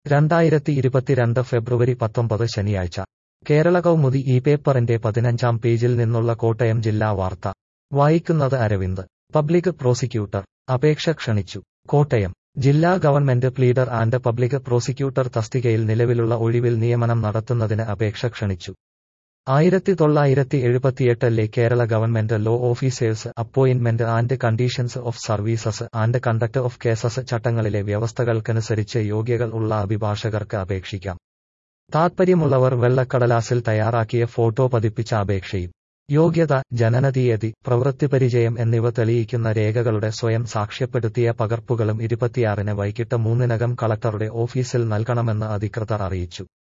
2022 ഫെബ്രുവരി 19 ശനിയാഴ്ച കേരള കൗമുദി ഈ പേപ്പറിന്റെ 15-ാം പേജിൽ നിന്നുള്ള കോട്ടയം ജില്ലാ വാർത്ത വായിക്കുന്നത് അരവിന്ദ്. പബ്ലിക് പ്രോസിക്യൂട്ടർ അപേക്ഷ ക്ഷണിച്ചു. കോട്ടയം ജില്ലാ government pleader and public prosecutor തസ്തികയിൽ നിലവിലുള്ള ഒഴിവിൽ നിയമനം നടത്തുന്നതിന് അപേക്ഷ ക്ഷണിച്ചു. 1978 Kerala government law officers appointment and conditions of services and conduct of cases ചട്ടങ്ങളിലെ വ്യവസ്ഥകൾക്കനുസരിച്ച് യോഗ്യതകൾ ഉള്ള അഭിഭാഷകർക്ക് അപേക്ഷിക്കാം. താൽപ്പര്യമുള്ളവർ വെള്ളക്കടലാസിൽ തയ്യാറാക്കിയ ഫോട്ടോ പതിപ്പിച്ച അപേക്ഷയും യോഗ്യത, ജനനതീയതി, പ്രവൃത്തിപരിചയം എന്നിവ തെളിയിക്കുന്ന രേഖകളുടെ സ്വയം സാക്ഷ്യപ്പെടുത്തിയ പകർപ്പുകളും 26-ന് വൈകിട്ട് 3-നകം കളക്ടറുടെ ഓഫീസിൽ നൽകണമെന്ന് അധികൃതർ അറിയിച്ചു.